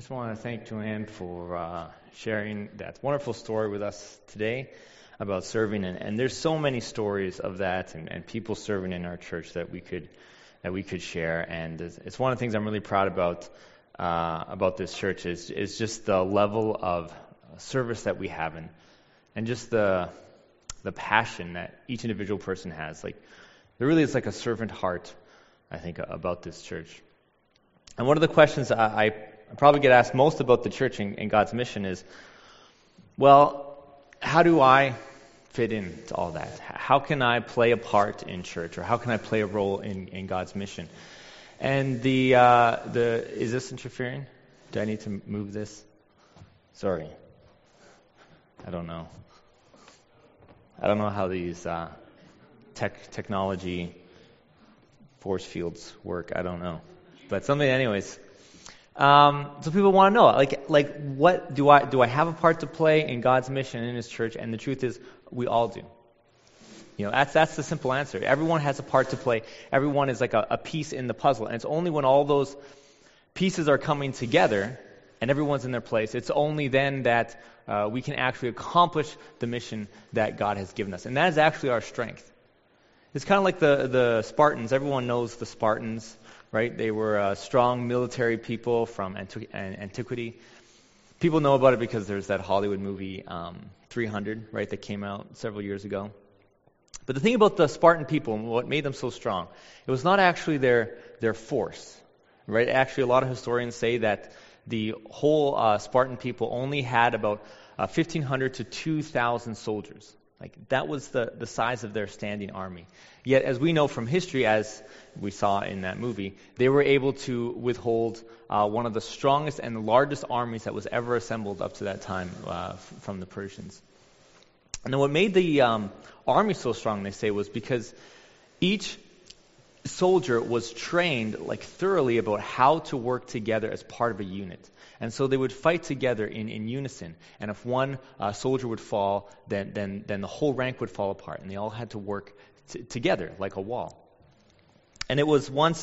just want to thank Joanne for sharing that wonderful story with us today about serving, and there's so many stories of that and people serving in our church that we could share, and it's one of the things I'm really proud about this church is just the level of service that we have and just the passion that each individual person has. Like there really is like a servant heart, I think, about this church. And one of the questions I probably get asked most about the church and God's mission is, well, how do I fit into all that? How can I play a part in church, or how can I play a role in God's mission? And the is this interfering? Do I need to move this? Sorry. I don't know how these technology force fields work. I don't know. But something, anyways. So people want to know, like, what do I have a part to play in God's mission in His church? And the truth is, we all do. You know, that's the simple answer. Everyone has a part to play. Everyone is like a piece in the puzzle. And it's only when all those pieces are coming together and everyone's in their place, it's only then that we can actually accomplish the mission that God has given us. And that is actually our strength. It's kind of like the Spartans. Everyone knows the Spartans, right? They were strong military people from antiquity. People know about it because there's that Hollywood movie 300, right, that came out several years ago. But the thing about the Spartan people and what made them so strong, it was not actually their force, right? Actually, a lot of historians say that the whole Spartan people only had about 1,500 to 2,000 soldiers. Like that was the size of their standing army. Yet, as we know from history, as we saw in that movie, they were able to withhold one of the strongest and largest armies that was ever assembled up to that time from the Persians. And then what made the army so strong, they say, was because each soldier was trained like thoroughly about how to work together as part of a unit. And so they would fight together in unison. And if one soldier would fall, then the whole rank would fall apart. And they all had to work together like a wall. And it was once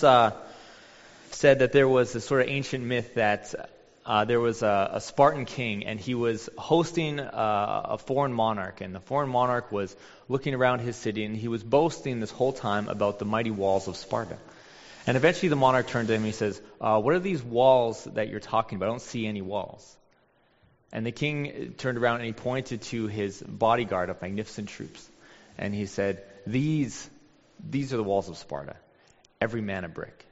said that there was this sort of ancient myth that there was a Spartan king, and he was hosting a foreign monarch. And the foreign monarch was looking around his city, and he was boasting this whole time about the mighty walls of Sparta. And eventually the monarch turned to him and he says, what are these walls that you're talking about? I don't see any walls. And the king turned around and he pointed to his bodyguard of magnificent troops. And he said, these are the walls of Sparta. Every man a brick.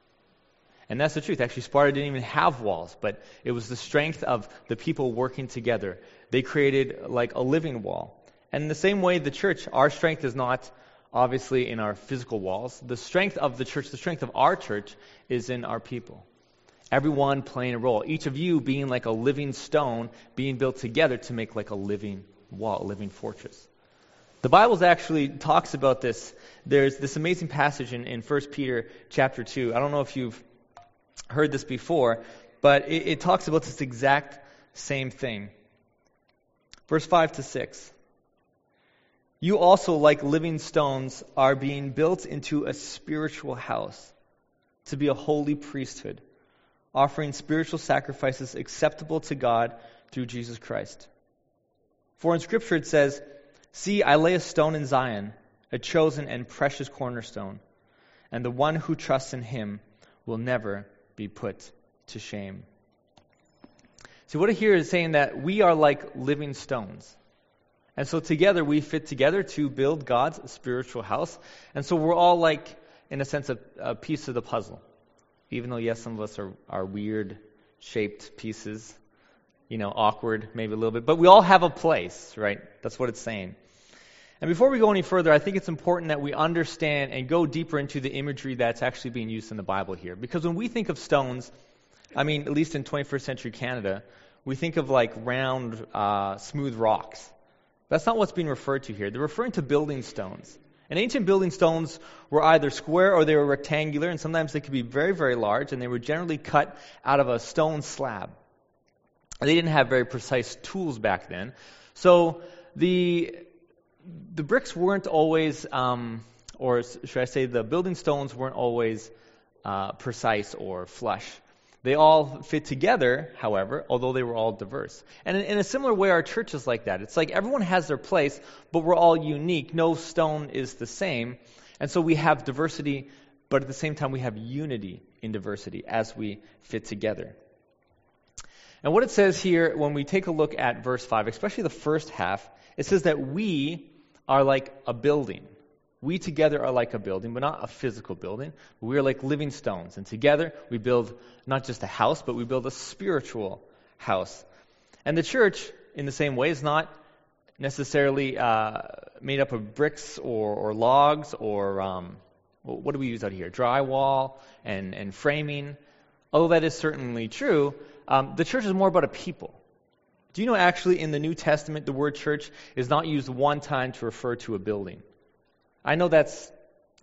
And that's the truth. Actually, Sparta didn't even have walls, but it was the strength of the people working together. They created like a living wall. And in the same way, the church, our strength is not obviously in our physical walls. The strength of the church, the strength of our church, is in our people. Everyone playing a role. Each of you being like a living stone, being built together to make like a living wall, a living fortress. The Bible actually talks about this. There's this amazing passage in 1 Peter chapter 2. I don't know if you've heard this before, but it talks about this exact same thing. Verse 5 to 6. You also, like living stones, are being built into a spiritual house to be a holy priesthood, offering spiritual sacrifices acceptable to God through Jesus Christ. For in Scripture it says, see, I lay a stone in Zion, a chosen and precious cornerstone, and the one who trusts in Him will never be put to shame. See, what I hear is saying that we are like living stones. And so together we fit together to build God's spiritual house. And so we're all like, in a sense, a piece of the puzzle. Even though, yes, some of us are weird shaped pieces, awkward maybe a little bit. But we all have a place, right? That's what it's saying. And before we go any further, I think it's important that we understand and go deeper into the imagery that's actually being used in the Bible here. Because when we think of stones, at least in 21st century Canada, we think of like round, smooth rocks. That's not what's being referred to here. They're referring to building stones. And ancient building stones were either square or they were rectangular, and sometimes they could be very, very large, and they were generally cut out of a stone slab. They didn't have very precise tools back then. So the bricks weren't always, or should I say the building stones weren't always precise or flush. They all fit together, however, although they were all diverse. And in a similar way, our church is like that. It's like everyone has their place, but we're all unique. No stone is the same. And so we have diversity, but at the same time we have unity in diversity as we fit together. And what it says here, when we take a look at verse 5, especially the first half, it says that we are like a building. We together are like a building, but not a physical building. We are like living stones. And together we build not just a house, but we build a spiritual house. And the church, in the same way, is not necessarily made up of bricks or logs or, what do we use out here? Drywall and framing. Although that is certainly true, the church is more about a people. Do you know actually in the New Testament the word church is not used one time to refer to a building? I know that's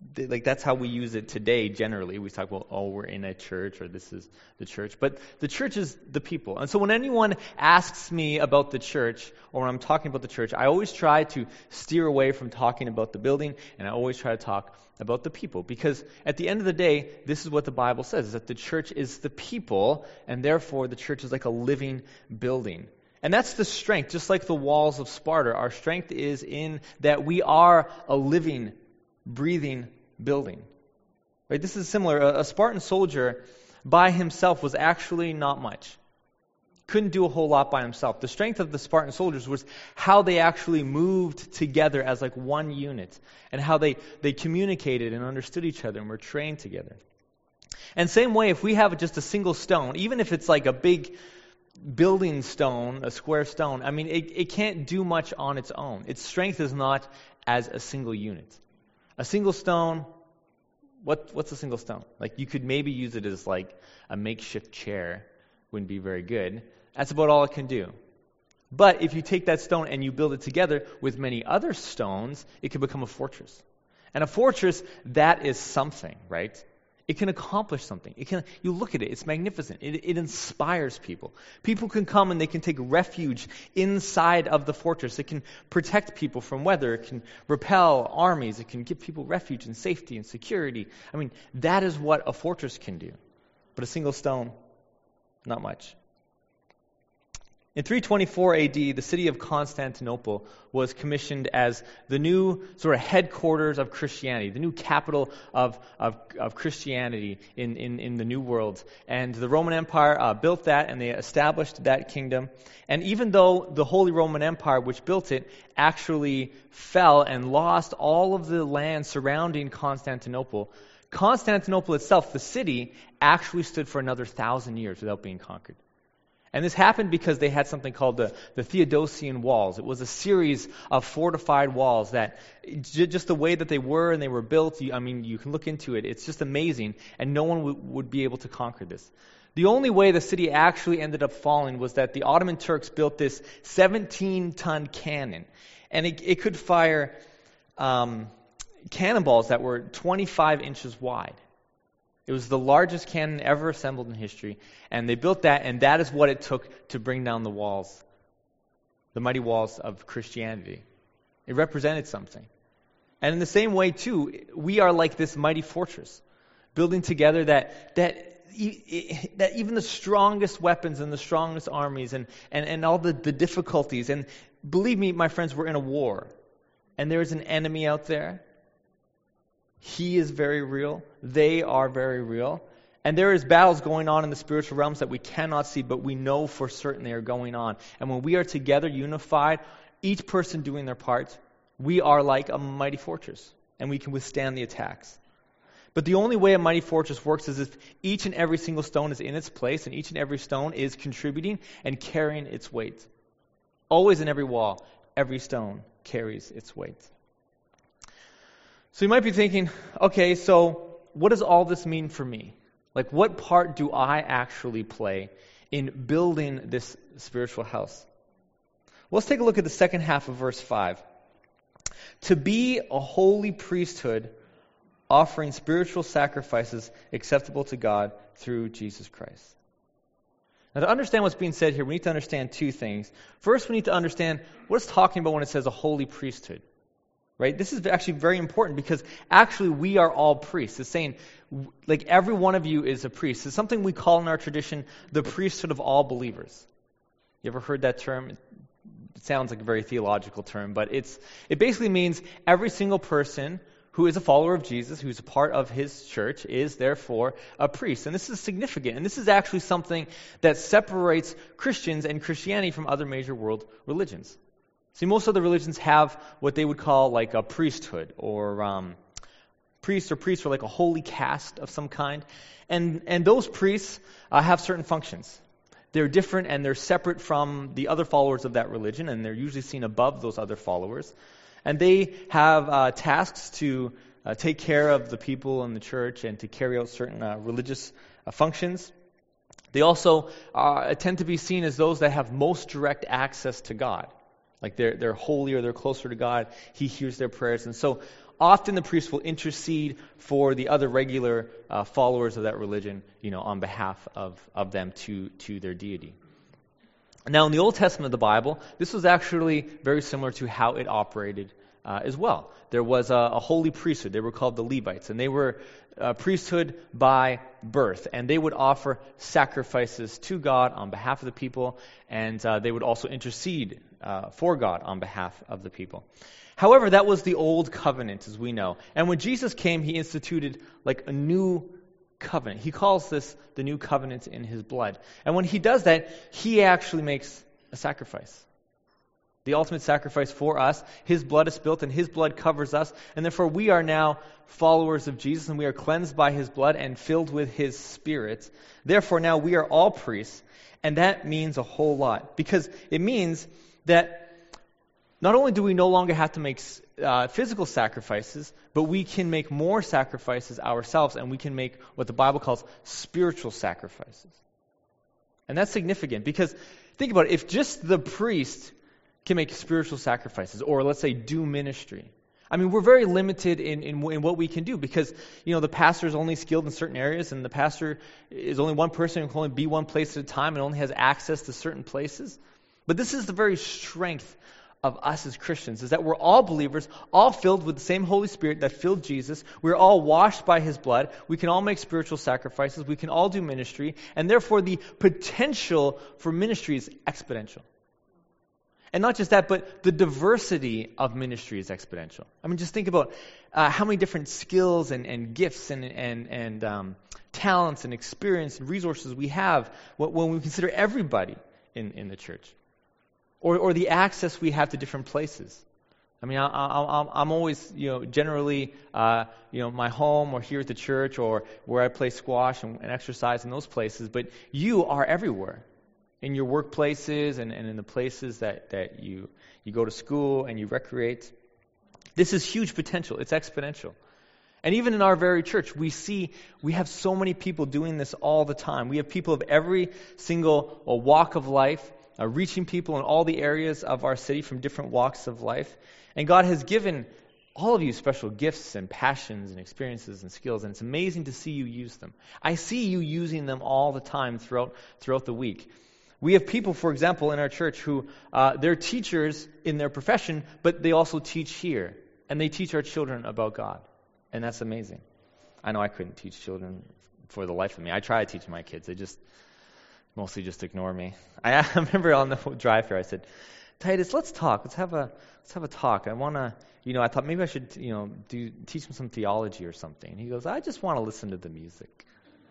how we use it today generally. We talk about, we're in a church, or this is the church. But the church is the people. And so when anyone asks me about the church, or when I'm talking about the church, I always try to steer away from talking about the building, and I always try to talk about the people. Because at the end of the day, this is what the Bible says, is that the church is the people, and therefore the church is like a living building. And that's the strength, just like the walls of Sparta. Our strength is in that we are a living, breathing building. Right? This is similar. A Spartan soldier by himself was actually not much. Couldn't do a whole lot by himself. The strength of the Spartan soldiers was how they actually moved together as like one unit, and how they communicated and understood each other and were trained together. And same way, if we have just a single stone, even if it's like a big building stone, a square stone, I mean, it can't do much on its own. Its strength is not as a single unit. A single stone, what's a single stone? Like, you could maybe use it as like a makeshift chair. Wouldn't be very good. That's about all it can do. But if you take that stone and you build it together with many other stones, it can become a fortress. And a fortress, that is something, right? It can accomplish something. You look at it, it's magnificent. It inspires people. People can come and they can take refuge inside of the fortress. It can protect people from weather. It can repel armies. It can give people refuge and safety and security. I mean, that is what a fortress can do. But a single stone, not much. In 324 AD, the city of Constantinople was commissioned as the new sort of headquarters of Christianity, the new capital of Christianity in the New World. And the Roman Empire built that, and they established that kingdom. And even though the Holy Roman Empire, which built it, actually fell and lost all of the land surrounding Constantinople, Constantinople itself, the city, actually stood for another 1,000 years without being conquered. And this happened because they had something called the Theodosian Walls. It was a series of fortified walls that, just the way that they were and they were built, you can look into it. It's just amazing, and no one would be able to conquer this. The only way the city actually ended up falling was that the Ottoman Turks built this 17-ton cannon, and it could fire cannonballs that were 25 inches wide. It was the largest cannon ever assembled in history, and they built that, and that is what it took to bring down the walls, the mighty walls of Christianity. It represented something. And in the same way, too, we are like this mighty fortress, building together that even the strongest weapons and the strongest armies and all the difficulties, and believe me, my friends, we're in a war, and there is an enemy out there. He is very real. They are very real. And there is battles going on in the spiritual realms that we cannot see, but we know for certain they are going on. And when we are together, unified, each person doing their part, we are like a mighty fortress, and we can withstand the attacks. But the only way a mighty fortress works is if each and every single stone is in its place, and each and every stone is contributing and carrying its weight. Always in every wall, every stone carries its weight. So you might be thinking, okay, so what does all this mean for me? Like, what part do I actually play in building this spiritual house? Well, let's take a look at the second half of verse 5. To be a holy priesthood, offering spiritual sacrifices acceptable to God through Jesus Christ. Now, to understand what's being said here, we need to understand two things. First, we need to understand what it's talking about when it says a holy priesthood. right? This is actually very important because actually we are all priests. It's saying, like, every one of you is a priest. It's something we call in our tradition the priesthood of all believers. You ever heard that term? It sounds like a very theological term, but it basically means every single person who is a follower of Jesus, who's a part of his church, is therefore a priest. And this is significant. And this is actually something that separates Christians and Christianity from other major world religions. See, most other religions have what they would call like a priesthood, or priests are like a holy caste of some kind. And those priests have certain functions. They're different and they're separate from the other followers of that religion, and they're usually seen above those other followers. And they have tasks to take care of the people in the church and to carry out certain religious functions. They also tend to be seen as those that have most direct access to God. Like they're holier, they're closer to God. He hears their prayers. And so often the priest will intercede for the other regular followers of that religion, on behalf of them to their deity. Now, in the Old Testament of the Bible, this was actually very similar to how it operated as well. There was a holy priesthood. They were called the Levites, and they were a priesthood by birth, and they would offer sacrifices to God on behalf of the people, and they would also intercede for God on behalf of the people. However, that was the old covenant, as we know. And when Jesus came, he instituted like a new covenant. He calls this the new covenant in his blood. And when he does that, he actually makes a sacrifice. The ultimate sacrifice for us. His blood is spilt and his blood covers us. And therefore we are now followers of Jesus, and we are cleansed by his blood and filled with his Spirit. Therefore now we are all priests. And that means a whole lot. Because it means that not only do we no longer have to make physical sacrifices, but we can make more sacrifices ourselves, and we can make what the Bible calls spiritual sacrifices. And that's significant because, think about it, if just the priest can make spiritual sacrifices, or let's say do ministry, I mean, we're very limited in what we can do because, the pastor is only skilled in certain areas, and the pastor is only one person who can only be one place at a time and only has access to certain places. But this is the very strength of us as Christians, is that we're all believers, all filled with the same Holy Spirit that filled Jesus. We're all washed by his blood. We can all make spiritual sacrifices. We can all do ministry. And therefore, the potential for ministry is exponential. And not just that, but the diversity of ministry is exponential. I mean, just think about how many different skills and gifts and talents and experience and resources we have when we consider everybody in the church. Or the access we have to different places. I mean, I'm always, generally, my home or here at the church or where I play squash and exercise in those places. But you are everywhere, in your workplaces and in the places that you go to school and you recreate. This is huge potential. It's exponential. And even in our very church, we have so many people doing this all the time. We have people of every single walk of life, reaching people in all the areas of our city from different walks of life. And God has given all of you special gifts and passions and experiences and skills, and it's amazing to see you use them. I see you using them all the time throughout the week. We have people, for example, in our church who they're teachers in their profession, but they also teach here, and they teach our children about God, and that's amazing. I know I couldn't teach children for the life of me. I try to teach my kids. They mostly just ignore me. I remember on the drive here, I said, Titus, let's talk. Let's have a talk. I want to, I thought maybe I should, teach him some theology or something. And he goes, I just want to listen to the music.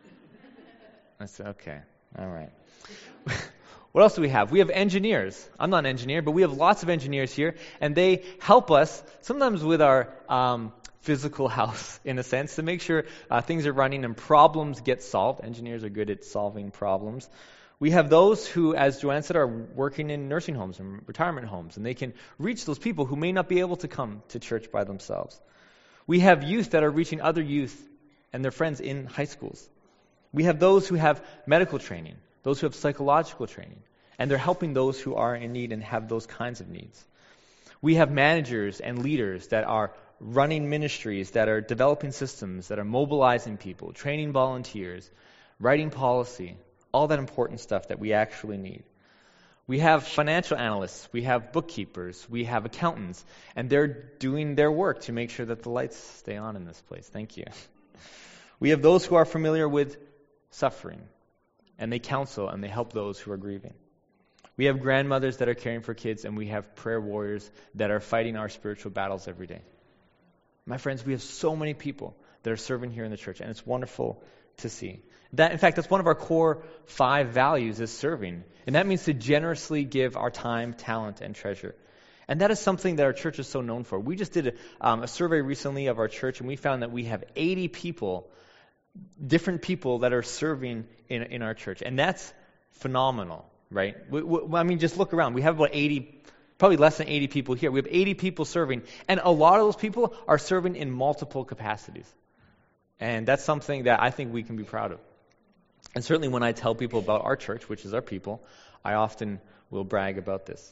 I said, okay, all right. What else do we have? We have engineers. I'm not an engineer, but we have lots of engineers here, and they help us sometimes with our physical house, in a sense, to make sure things are running and problems get solved. Engineers are good at solving problems. We have those who, as Joanne said, are working in nursing homes and retirement homes, and they can reach those people who may not be able to come to church by themselves. We have youth that are reaching other youth and their friends in high schools. We have those who have medical training, those who have psychological training, and they're helping those who are in need and have those kinds of needs. We have managers and leaders that are running ministries, that are developing systems, that are mobilizing people, training volunteers, writing policy, all that important stuff that we actually need. We have financial analysts, we have bookkeepers, we have accountants, and they're doing their work to make sure that the lights stay on in this place. Thank you. We have those who are familiar with suffering, and they counsel and they help those who are grieving. We have grandmothers that are caring for kids, and we have prayer warriors that are fighting our spiritual battles every day. My friends, we have so many people that are serving here in the church, and it's wonderful to see. That, in fact, that's one of our core 5 values is serving. And that means to generously give our time, talent, and treasure. And that is something that our church is so known for. We just did a survey recently of our church, and we found that we have 80 people, different people that are serving in our church. And that's phenomenal, right? I mean, just look around. We have about 80, probably less than 80 people here. We have 80 people serving, and a lot of those people are serving in multiple capacities. And that's something that I think we can be proud of. And certainly when I tell people about our church, which is our people, I often will brag about this.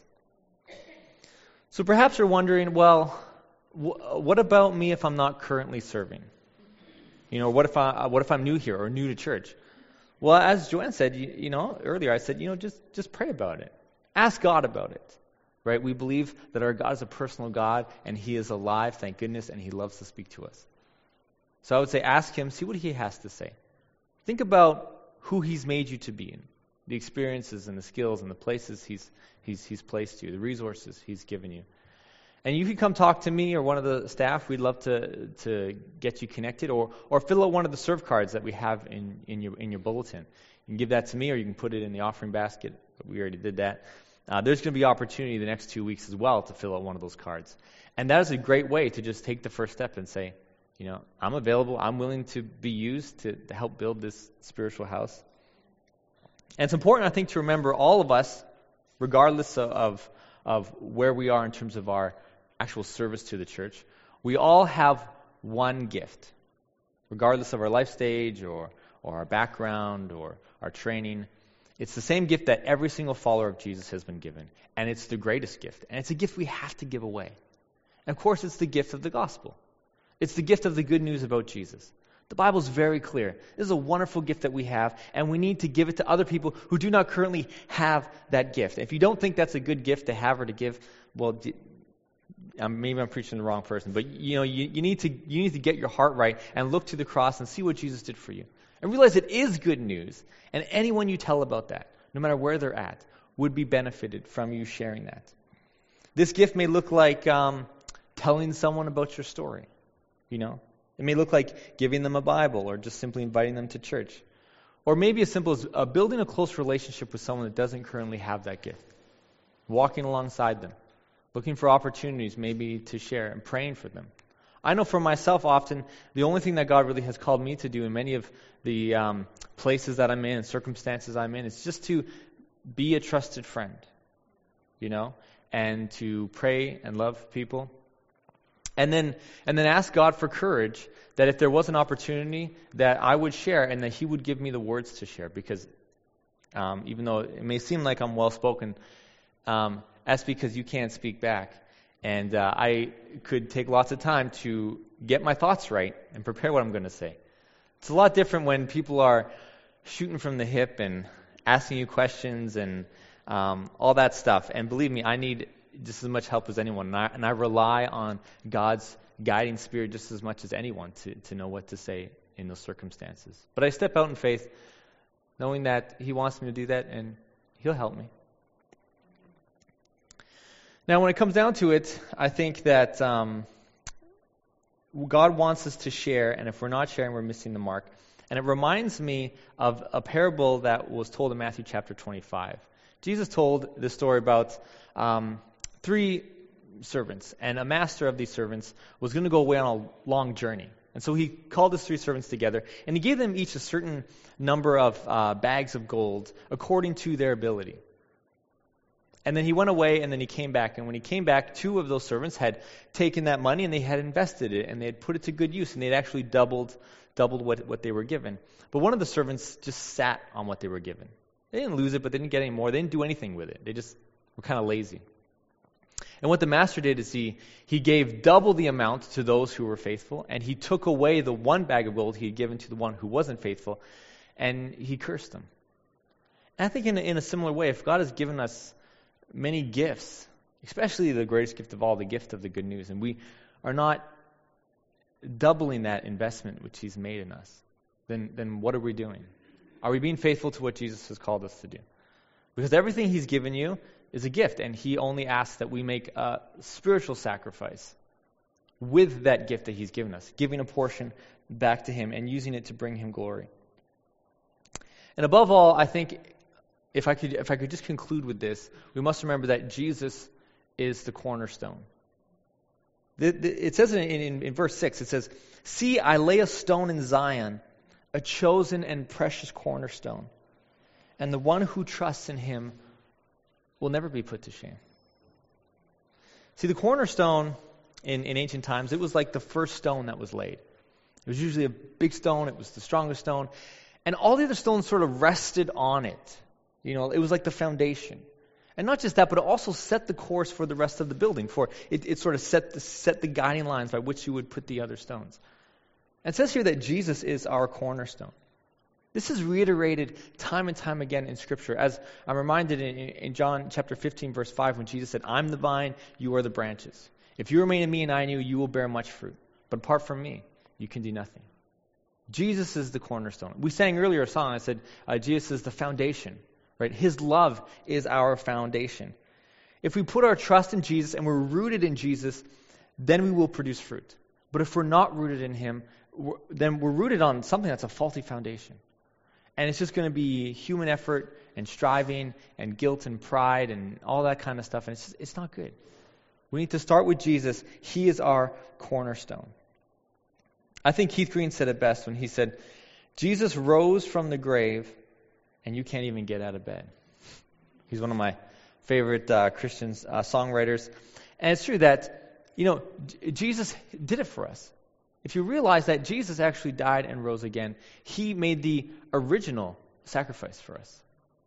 So perhaps you're wondering, well, what about me if I'm not currently serving? You know, what if I'm new here or new to church? Well, as Joanne said, earlier, I said, just pray about it. Ask God about it. Right? We believe that our God is a personal God, and He is alive, thank goodness, and He loves to speak to us. So I would say ask Him, see what He has to say. Think about who He's made you to be in, the experiences and the skills and the places He's placed you, the resources He's given you. And you can come talk to me or one of the staff. We'd love to get you connected, or fill out one of the serve cards that we have in your bulletin. You can give that to me, or you can put it in the offering basket. We already did that. There's going to be opportunity the next 2 weeks as well to fill out one of those cards. And that is a great way to just take the first step and say, I'm available. I'm willing to be used to help build this spiritual house. And it's important, I think, to remember all of us, regardless of where we are in terms of our actual service to the church, we all have one gift, regardless of our life stage or our background or our training. It's the same gift that every single follower of Jesus has been given, and it's the greatest gift, and it's a gift we have to give away. And of course, it's the gift of the gospel. It's the gift of the good news about Jesus. The Bible is very clear. This is a wonderful gift that we have, and we need to give it to other people who do not currently have that gift. If you don't think that's a good gift to have or to give, well, maybe I'm preaching to the wrong person, but you need to get your heart right and look to the cross and see what Jesus did for you. And realize it is good news, and anyone you tell about that, no matter where they're at, would be benefited from you sharing that. This gift may look like telling someone about your story. It may look like giving them a Bible or just simply inviting them to church. Or maybe as simple as building a close relationship with someone that doesn't currently have that gift. Walking alongside them. Looking for opportunities maybe to share and praying for them. I know for myself often, the only thing that God really has called me to do in many of the places that I'm in and circumstances I'm in is just to be a trusted friend. And to pray and love people. And then ask God for courage that if there was an opportunity that I would share and that He would give me the words to share. Because even though it may seem like I'm well-spoken, that's because you can't speak back. And I could take lots of time to get my thoughts right and prepare what I'm going to say. It's a lot different when people are shooting from the hip and asking you questions and all that stuff. And believe me, I need just as much help as anyone. And I rely on God's guiding spirit just as much as anyone to know what to say in those circumstances. But I step out in faith knowing that He wants me to do that and He'll help me. Now, when it comes down to it, I think that God wants us to share, and if we're not sharing, we're missing the mark. And it reminds me of a parable that was told in Matthew chapter 25. Jesus told this story about 3 servants, and a master of these servants was going to go away on a long journey. And so he called his 3 servants together, and he gave them each a certain number of bags of gold according to their ability. And then he went away, and then he came back. And when he came back, 2 of those servants had taken that money, and they had invested it, and they had put it to good use, and they had actually doubled what they were given. But one of the servants just sat on what they were given. They didn't lose it, but they didn't get any more. They didn't do anything with it. They just were kind of lazy. And what the master did is he gave double the amount to those who were faithful, and he took away the 1 bag of gold he had given to the one who wasn't faithful, and he cursed them. And I think in a similar way, if God has given us many gifts, especially the greatest gift of all, the gift of the good news, and we are not doubling that investment which He's made in us, then what are we doing? Are we being faithful to what Jesus has called us to do? Because everything He's given you is a gift, and He only asks that we make a spiritual sacrifice with that gift that He's given us, giving a portion back to Him and using it to bring Him glory. And above all, I think if I could just conclude with this, we must remember that Jesus is the cornerstone. It says in verse 6, it says, "See, I lay a stone in Zion, a chosen and precious cornerstone, and the one who trusts in Him will never be put to shame." See, the cornerstone in ancient times, it was like the first stone that was laid. It was usually a big stone. It was the strongest stone. And all the other stones sort of rested on it. It was like the foundation. And not just that, but it also set the course for the rest of the building. For it sort of set the guiding lines by which you would put the other stones. And it says here that Jesus is our cornerstone. This is reiterated time and time again in Scripture. As I'm reminded in John chapter 15, verse 5, when Jesus said, "I'm the vine, you are the branches. If you remain in me and I in you, you will bear much fruit. But apart from me, you can do nothing." Jesus is the cornerstone. We sang earlier a song. I said Jesus is the foundation. Right? His love is our foundation. If we put our trust in Jesus and we're rooted in Jesus, then we will produce fruit. But if we're not rooted in Him, then we're rooted on something that's a faulty foundation. And it's just going to be human effort and striving and guilt and pride and all that kind of stuff. And it's not good. We need to start with Jesus. He is our cornerstone. I think Keith Green said it best when he said, "Jesus rose from the grave and you can't even get out of bed." He's one of my favorite Christian songwriters. And it's true that, Jesus did it for us. If you realize that Jesus actually died and rose again, He made the original sacrifice for us.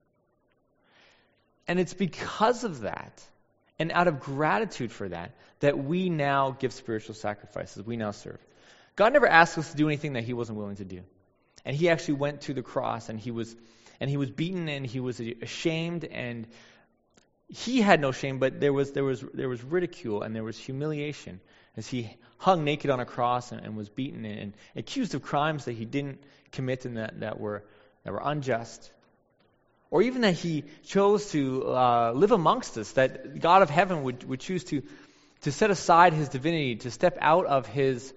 And it's because of that, and out of gratitude for that, that we now give spiritual sacrifices. We now serve. God never asked us to do anything that He wasn't willing to do. And He actually went to the cross, and He was beaten, and He was ashamed, and He had no shame, but there was ridicule and there was humiliation as He hung naked on a cross and was beaten and accused of crimes that He didn't commit and that were unjust. Or even that He chose to live amongst us, that God of heaven would choose to set aside His divinity, to step out of His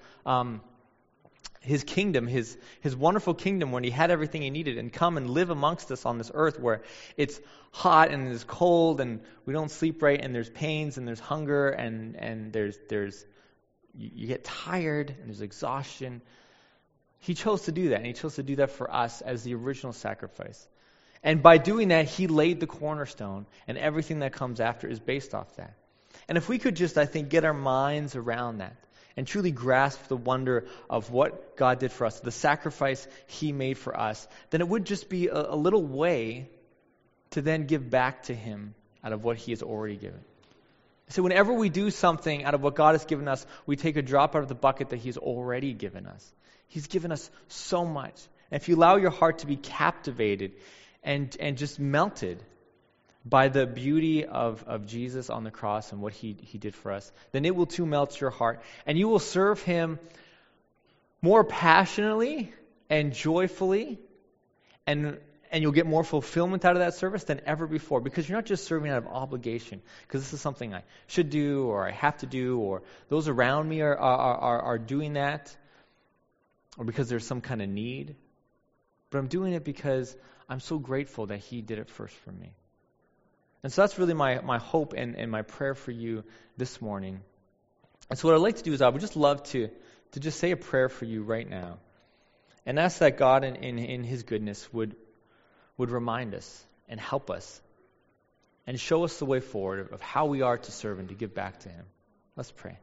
kingdom, His wonderful kingdom when He had everything He needed, and come and live amongst us on this earth where it's hot and it's cold and we don't sleep right and there's pains and there's hunger and there's you get tired and there's exhaustion. He chose to do that, and He chose to do that for us as the original sacrifice. And by doing that, He laid the cornerstone, and everything that comes after is based off that. And if we could just, I think, get our minds around that, and truly grasp the wonder of what God did for us, the sacrifice He made for us, then it would just be a little way to then give back to Him out of what He has already given. So whenever we do something out of what God has given us, we take a drop out of the bucket that He's already given us. He's given us so much. And if you allow your heart to be captivated and just melted by the beauty of Jesus on the cross and what He did for us, then it will too melt your heart. And you will serve Him more passionately and joyfully, and you'll get more fulfillment out of that service than ever before, because you're not just serving out of obligation, because this is something I should do or I have to do, or those around me are doing that, or because there's some kind of need. But I'm doing it because I'm so grateful that He did it first for me. And so that's really my hope and my prayer for you this morning. And so what I'd like to do is I would just love to just say a prayer for you right now, and ask that God in His goodness would remind us and help us and show us the way forward of how we are to serve and to give back to Him. Let's pray.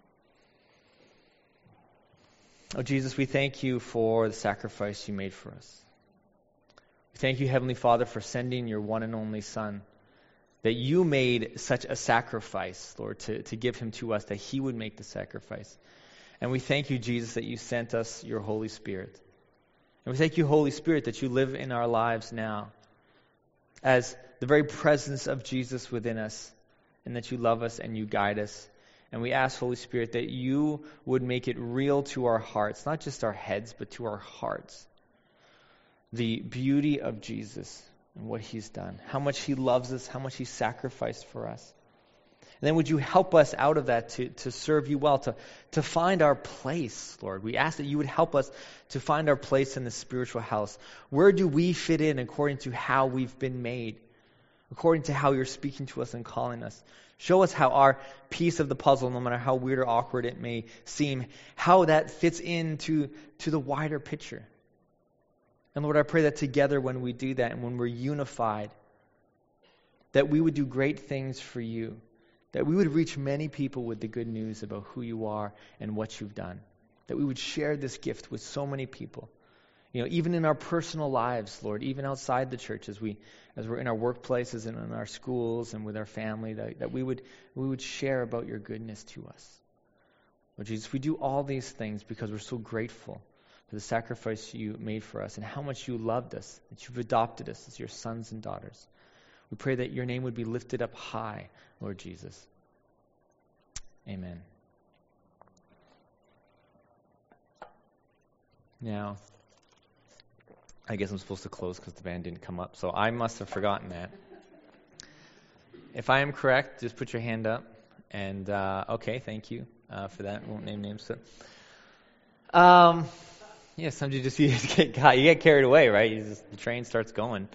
Oh, Jesus, we thank You for the sacrifice You made for us. We thank You, Heavenly Father, for sending Your one and only Son, that You made such a sacrifice, Lord, to give Him to us, that He would make the sacrifice. And we thank You, Jesus, that You sent us Your Holy Spirit. And we thank You, Holy Spirit, that You live in our lives now as the very presence of Jesus within us, and that you love us and you guide us. And we ask, Holy Spirit, that you would make it real to our hearts, not just our heads, but to our hearts. The beauty of Jesus and what he's done, how much he loves us, how much he sacrificed for us. And then would you help us out of that to serve you well, to find our place, Lord. We ask that you would help us to find our place in the spiritual house. Where do we fit in according to how we've been made? According to how you're speaking to us and calling us. Show us how our piece of the puzzle, no matter how weird or awkward it may seem, how that fits into the wider picture. And Lord, I pray that together when we do that and when we're unified, that we would do great things for you. That we would reach many people with the good news about who you are and what you've done. That we would share this gift with so many people. Even in our personal lives, Lord, even outside the church, as we're in our workplaces and in our schools and with our family, that we would share about your goodness to us. Lord Jesus, we do all these things because we're so grateful for the sacrifice you made for us and how much you loved us, that you've adopted us as your sons and daughters. We pray that your name would be lifted up high, Lord Jesus. Amen. Now, I guess I'm supposed to close because the band didn't come up, so I must have forgotten that. If I am correct, just put your hand up. And, okay, thank you for that. Won't name names. So. Sometimes you get carried away, right? The train starts going.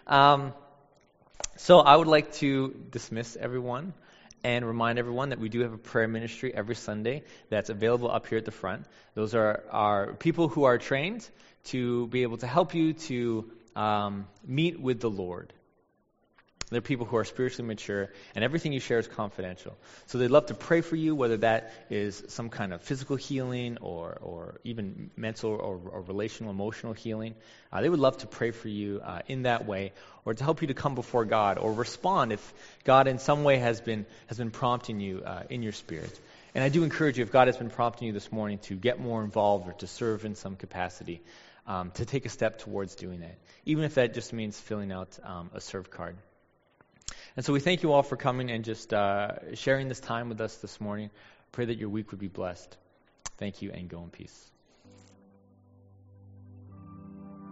So I would like to dismiss everyone and remind everyone that we do have a prayer ministry every Sunday that's available up here at the front. Those are our people who are trained to be able to help you to meet with the Lord. They're people who are spiritually mature, and everything you share is confidential. So they'd love to pray for you, whether that is some kind of physical healing or even mental or relational, emotional healing. They would love to pray for you in that way, or to help you to come before God, or respond if God in some way has been prompting you in your spirit. And I do encourage you, if God has been prompting you this morning to get more involved or to serve in some capacity, to take a step towards doing that, even if that just means filling out a serve card. And so we thank you all for coming and just sharing this time with us this morning. Pray that your week would be blessed. Thank you, and go in peace.